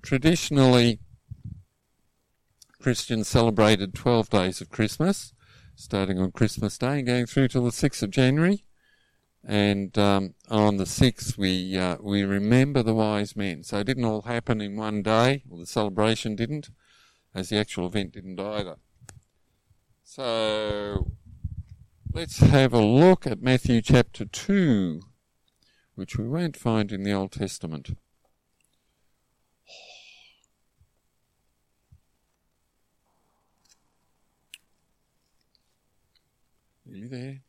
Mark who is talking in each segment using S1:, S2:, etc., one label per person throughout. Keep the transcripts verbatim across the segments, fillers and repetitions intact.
S1: traditionally, Christians celebrated twelve days of Christmas, starting on Christmas Day and going through till the sixth of January. And um, on the sixth, we uh, we remember the wise men. So it didn't all happen in one day, or the celebration didn't, as the actual event didn't either. So let's have a look at Matthew chapter two, which we won't find in the Old Testament. Are you there?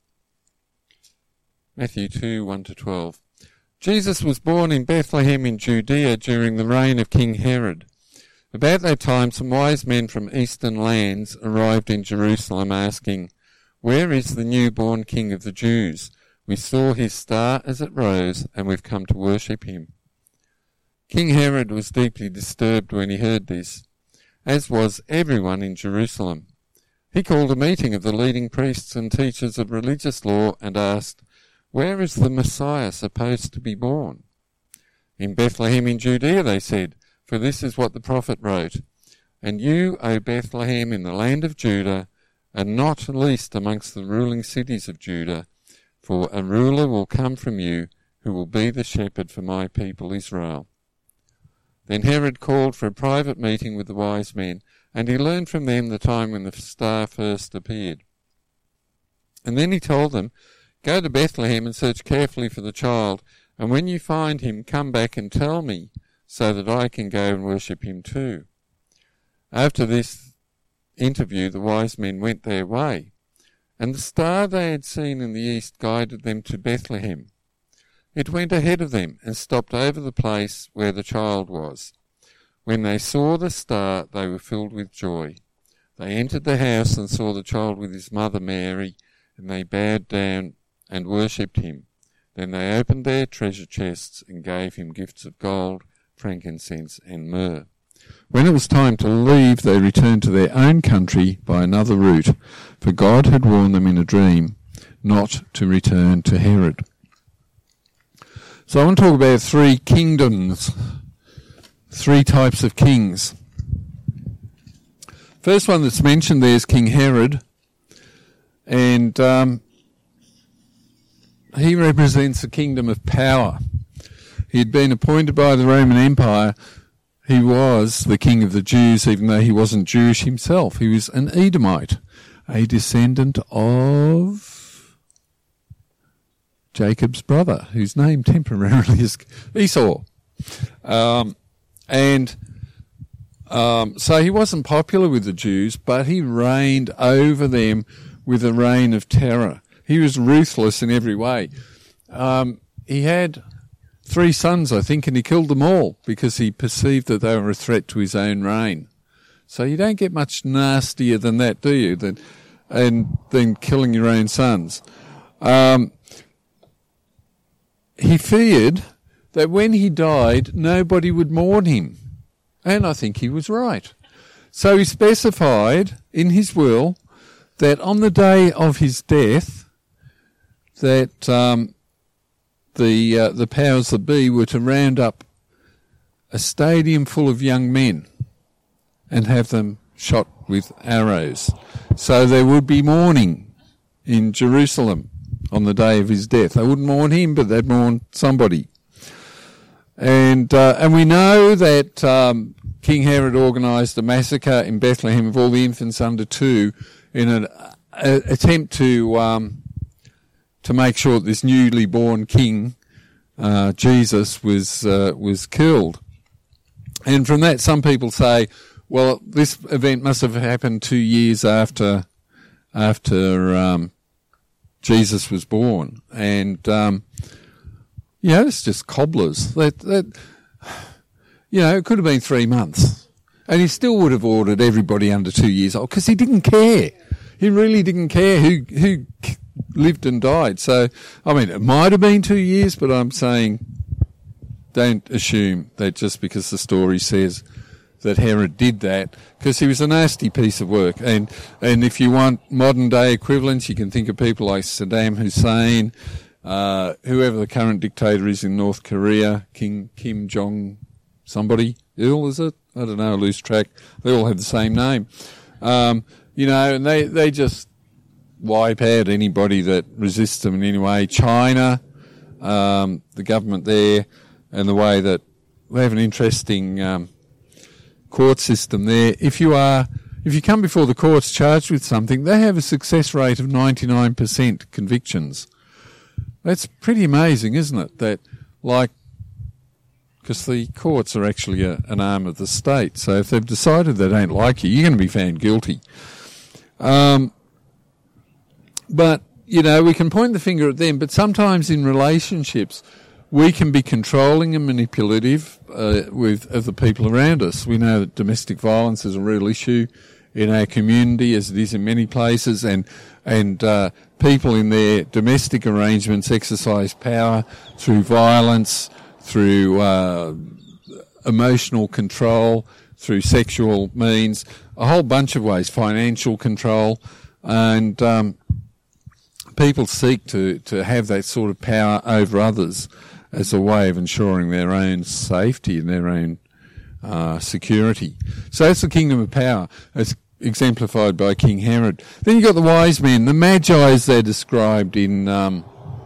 S1: Matthew two, one to twelve. Jesus was born in Bethlehem in Judea during the reign of King Herod. About that time, some wise men from eastern lands arrived in Jerusalem asking, "Where is the newborn King of the Jews? We saw his star as it rose, and we've come to worship him." King Herod was deeply disturbed when he heard this, as was everyone in Jerusalem. He called a meeting of the leading priests and teachers of religious law and asked, "Where is the Messiah supposed to be born?" "In Bethlehem in Judea," they said, "for this is what the prophet wrote. And you, O Bethlehem, in the land of Judah, are not least amongst the ruling cities of Judah, for a ruler will come from you who will be the shepherd for my people Israel." Then Herod called for a private meeting with the wise men, and he learned from them the time when the star first appeared. And then he told them, "Go to Bethlehem and search carefully for the child, and when you find him, come back and tell me, so that I can go and worship him too." After this interview, the wise men went their way, and the star they had seen in the east guided them to Bethlehem. It went ahead of them and stopped over the place where the child was. When they saw the star, they were filled with joy. They entered the house and saw the child with his mother Mary, and they bowed down and worshipped him. Then they opened their treasure chests and gave him gifts of gold, frankincense, and myrrh. When it was time to leave, they returned to their own country by another route, for God had warned them in a dream not to return to Herod. So I want to talk about three kingdoms, three types of kings. First one that's mentioned there is King Herod, and um, he represents the kingdom of power. He had been appointed by the Roman Empire. He was the king of the Jews, even though he wasn't Jewish himself. He was an Edomite, a descendant of Jacob's brother, whose name temporarily is Esau. Um, and um, so he wasn't popular with the Jews, but he reigned over them with a reign of terror. He was ruthless in every way. Um, he had three sons, I think, and he killed them all because he perceived that they were a threat to his own reign. So you don't get much nastier than that, do you? Than, and then killing your own sons. Um, he feared that when he died, nobody would mourn him. And I think he was right. So he specified in his will that on the day of his death, that um, the uh, the powers that be were to round up a stadium full of young men and have them shot with arrows. So there would be mourning in Jerusalem on the day of his death. They wouldn't mourn him, but they'd mourn somebody. And uh, and we know that um, King Herod organised a massacre in Bethlehem of all the infants under two in an a, attempt to um, to make sure that this newly born king, uh, Jesus, was uh, was killed. And from that, some people say, well, this event must have happened two years after after um, Jesus was born, and um, you know, it's just cobblers. That that you know, it could have been three months, and he still would have ordered everybody under two years old because he didn't care. He really didn't care who who lived and died. So, I mean, it might have been two years, but I'm saying, don't assume that just because the story says that Herod did that, because he was a nasty piece of work. And and if you want modern day equivalents, you can think of people like Saddam Hussein, uh, whoever the current dictator is in North Korea, King Kim Jong somebody ill, is it? I don't know, I lose track. They all have the same name. Um, you know, and they, they just wipe out anybody that resists them in any way. China, um, the government there, and the way that they have an interesting um, court system there. If you are, if you come before the courts charged with something, they have a success rate of ninety-nine percent convictions. That's pretty amazing, isn't it? That, like, because the courts are actually a, an arm of the state, so if they've decided they don't like you, you're going to be found guilty. Um, but, you know, we can point the finger at them, but sometimes in relationships, we can be controlling and manipulative uh, with of the people around us. We know that domestic violence is a real issue in our community, as it is in many places, and and uh, people in their domestic arrangements exercise power through violence, through uh, emotional control, through sexual means, a whole bunch of ways, financial control, and um, people seek to, to have that sort of power over others as a way of ensuring their own safety and their own uh, security. So that's the kingdom of power, as exemplified by King Herod. Then you've got the wise men, the magi, as they're described in um,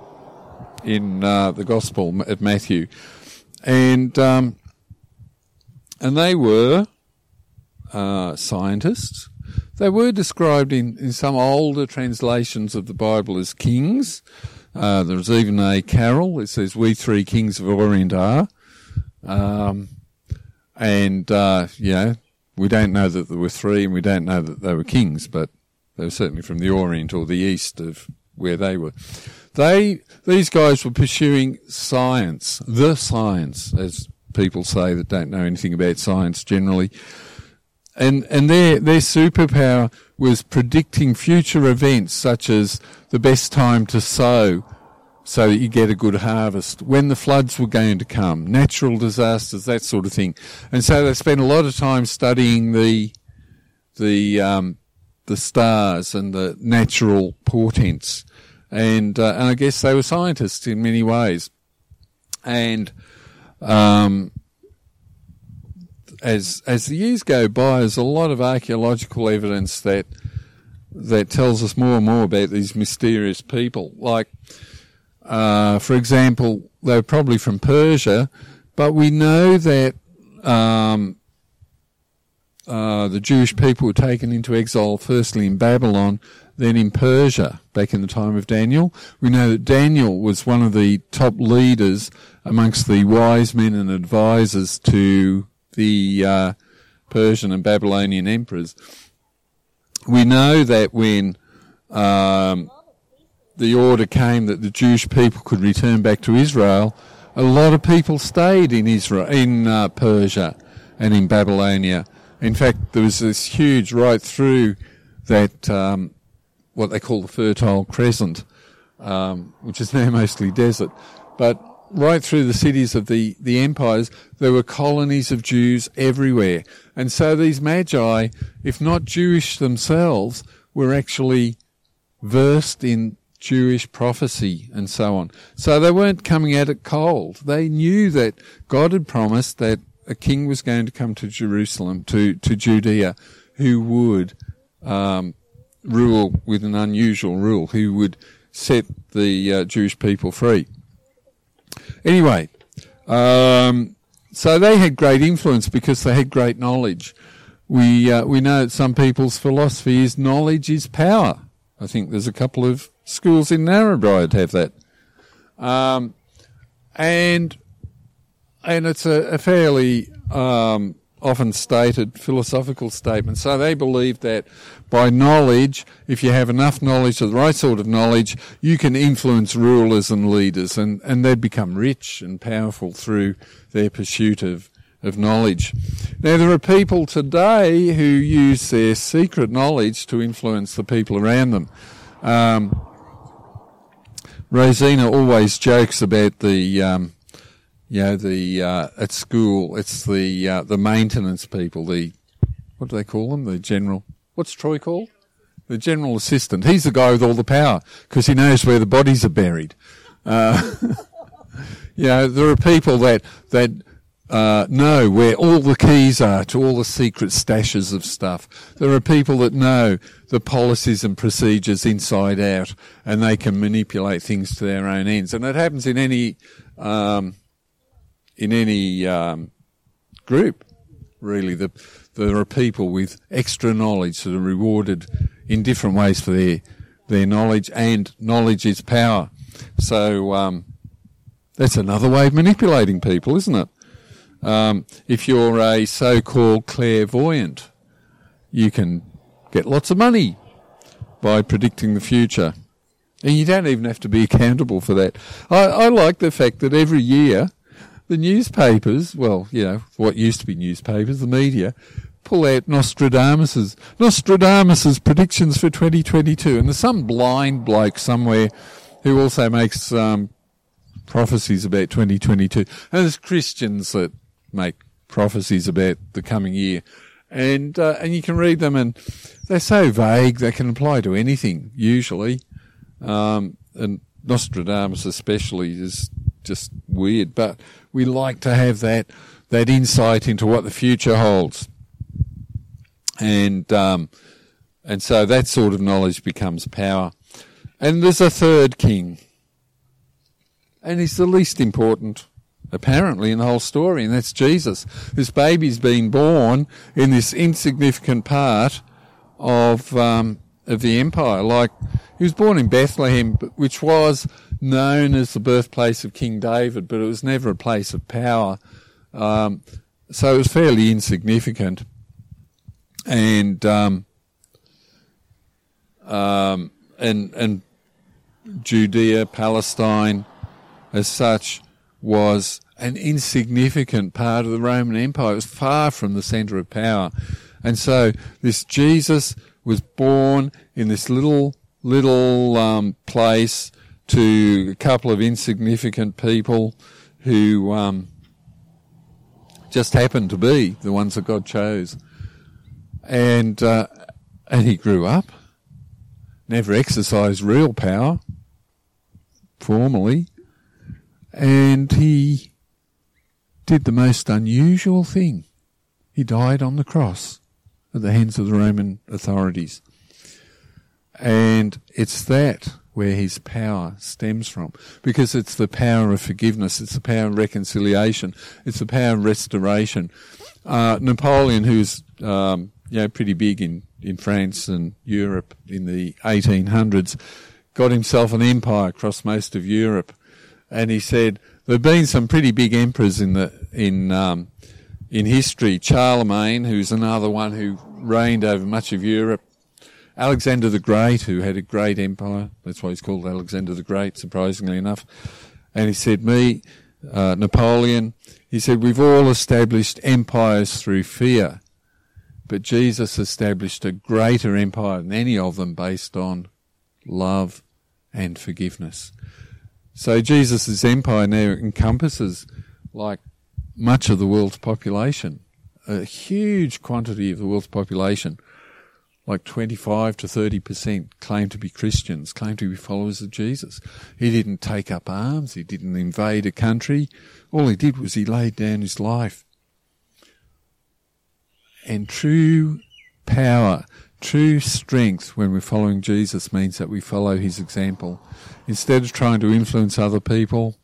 S1: in uh, the Gospel at Matthew, and um, and they were uh, scientists. They were described in, in some older translations of the Bible as kings. Uh, there's even a carol that says, "We three kings of Orient are." Um, and, uh, you know, we don't know that there were three, and we don't know that they were kings, but they were certainly from the Orient or the East of where they were. They, these guys were pursuing science, the science, as people say that don't know anything about science generally. And, and their, their superpower was predicting future events, such as the best time to sow so that you get a good harvest, when the floods were going to come, natural disasters, that sort of thing. And so they spent a lot of time studying the, the, um, the stars and the natural portents. And, uh, and I guess they were scientists in many ways. And, um, as, as the years go by, there's a lot of archaeological evidence that, that tells us more and more about these mysterious people. Like, uh, for example, they were probably from Persia, but we know that, um, uh, the Jewish people were taken into exile firstly in Babylon, then in Persia, back in the time of Daniel. We know that Daniel was one of the top leaders amongst the wise men and advisors to the uh, Persian and Babylonian emperors. We know that when um, the order came that the Jewish people could return back to Israel, a lot of people stayed in Israel, in uh, Persia and in Babylonia. In fact, there was this huge right through that, um, what they call the Fertile Crescent, um, which is now mostly desert. But right through the cities of the, the empires, there were colonies of Jews everywhere. And so these magi, if not Jewish themselves, were actually versed in Jewish prophecy and so on. So they weren't coming at it cold. They knew that God had promised that a king was going to come to Jerusalem, to, to Judea, who would um, rule with an unusual rule, who would set the uh, Jewish people free. Anyway, um, so they had great influence because they had great knowledge. We uh, we know that some people's philosophy is knowledge is power. I think there's a couple of schools in Narrabri have that, um, and and it's a, a fairly um, often stated philosophical statement. So they believe that by knowledge, if you have enough knowledge, or the right sort of knowledge, you can influence rulers and leaders, and, and they'd become rich and powerful through their pursuit of, of knowledge. Now, there are people today who use their secret knowledge to influence the people around them. Um, Rosina always jokes about the... Um, You know, the, uh, at school, it's the, uh, the maintenance people, the, what do they call them? The general, what's Troy called? The general assistant. He's the guy with all the power, because he knows where the bodies are buried. Uh, you know, there are people that, that,
S2: uh, know where all the keys are to all the secret stashes of stuff. There are people that know the policies and procedures inside out, and they can manipulate things to their own ends. And it happens in any um, in any um, group, really. The, there are people with extra knowledge that are rewarded in different ways for their their knowledge, and knowledge is power. So um, that's another way of manipulating people, isn't it? Um, if you're a so-called clairvoyant, you can get lots of money by predicting the future. And you don't even have to be accountable for that. I, I like the fact that every year the newspapers, well, you know, what used to be newspapers, the media, pull out Nostradamus's, Nostradamus's predictions for twenty twenty-two. And there's some blind bloke somewhere who also makes um, prophecies about twenty twenty-two. And there's Christians that make prophecies about the coming year. And uh, and you can read them, and they're so vague, they can apply to anything, usually. Um, and Nostradamus especially is just weird. But we like to have that that insight into what the future holds. And um, and so that sort of knowledge becomes power. And there's a third king. And he's the least important, apparently, in the whole story, and that's Jesus. This baby's been born in this insignificant part of um, of the empire. Like, he was born in Bethlehem, which was known as the birthplace of King David, but it was never a place of power. Um, so it was fairly insignificant. And um, um, and and Judea, Palestine, as such, was an insignificant part of the Roman Empire. It was far from the centre of power. And so this Jesus was born in this little, little um, place to a couple of insignificant people who um, just happened to be the ones that God chose. And, uh, and he grew up, never exercised real power formally, and he did the most unusual thing. He died on the cross at the hands of the Roman authorities. And it's that where his power stems from, because it's the power of forgiveness, it's the power of reconciliation, it's the power of restoration. Uh, Napoleon, who's um, you know, pretty big in, in France and Europe in the eighteen hundreds, got himself an empire across most of Europe. And he said there have been some pretty big emperors in the in um, in history. Charlemagne, who's another one who reigned over much of Europe. Alexander the Great, who had a great empire. That's why he's called Alexander the Great, surprisingly enough. And he said, me, uh, Napoleon, he said, we've all established empires through fear. But Jesus established a greater empire than any of them based on love and forgiveness. So Jesus' empire now encompasses like much of the world's population, a huge quantity of the world's population, like twenty-five to thirty percent claim to be Christians, claim to be followers of Jesus. He didn't take up arms, he didn't invade a country. All he did was he laid down his life. And true power, true strength when we're following Jesus means that we follow his example. Instead of trying to influence other people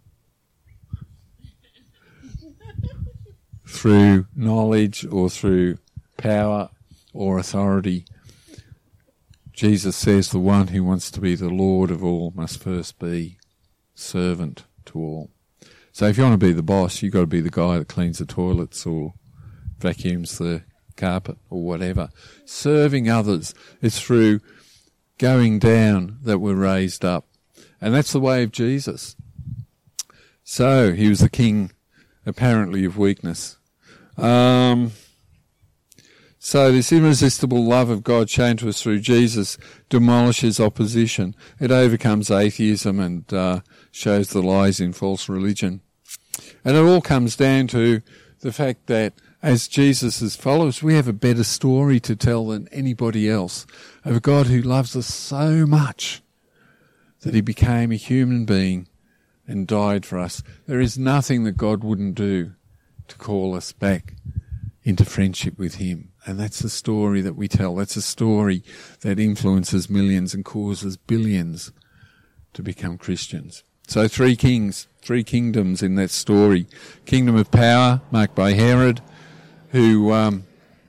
S2: through knowledge or through power or authority, Jesus says the one who wants to be the Lord of all must first be servant to all. So if you want to be the boss, you've got to be the guy that cleans the toilets or vacuums the carpet or whatever. Serving others is through going down that we're raised up. And that's the way of Jesus. So he was the king, apparently, of weakness. Um, so this irresistible love of God shown to us through Jesus demolishes opposition. It overcomes atheism and uh, shows the lies in false religion. And it all comes down to the fact that as Jesus' followers, we have a better story to tell than anybody else of a God who loves us so much that he became a human being and died for us. There is nothing that God wouldn't do to call us back into friendship with him. And that's the story that we tell. That's a story that influences millions and causes billions to become Christians. So three kings, three kingdoms in that story. Kingdom of power, marked by Herod, who, um,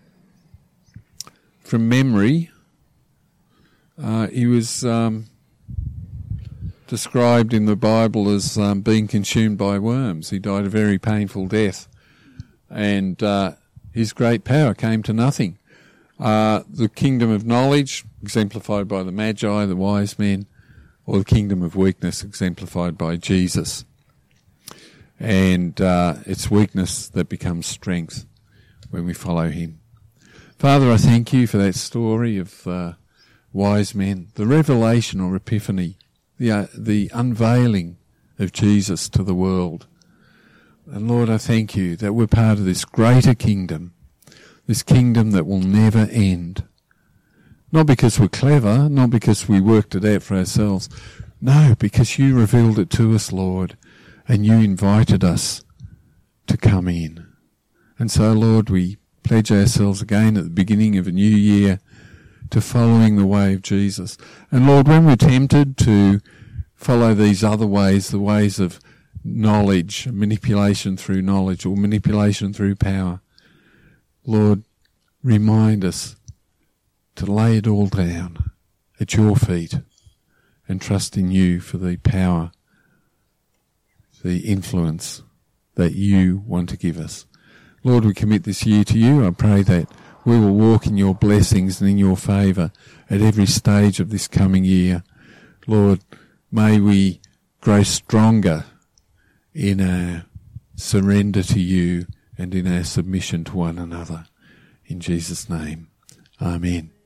S2: from memory, uh, he was um, described in the Bible as um, being consumed by worms. He died a very painful death. And uh, his great power came to nothing. Uh, the kingdom of knowledge, exemplified by the Magi, the wise men, or the kingdom of weakness, exemplified by Jesus. And uh, it's weakness that becomes strength when we follow him. Father, I thank you for that story of uh, wise men, the revelation or epiphany, the, uh, the unveiling of Jesus to the world. And Lord, I thank you that we're part of this greater kingdom, this kingdom that will never end. Not because we're clever, not because we worked it out for ourselves. No, because you revealed it to us, Lord, and you invited us to come in. And so, Lord, we pledge ourselves again at the beginning of a new year to following the way of Jesus. And Lord, when we're tempted to follow these other ways, the ways of knowledge, manipulation through knowledge, or manipulation through power, Lord, remind us to lay it all down at your feet and trust in you for the power, the influence that you want to give us. Lord, we commit this year to you. I pray that we will walk in your blessings and in your favour at every stage of this coming year. Lord, may we grow stronger in our surrender to you and in our submission to one another. In Jesus' name, amen.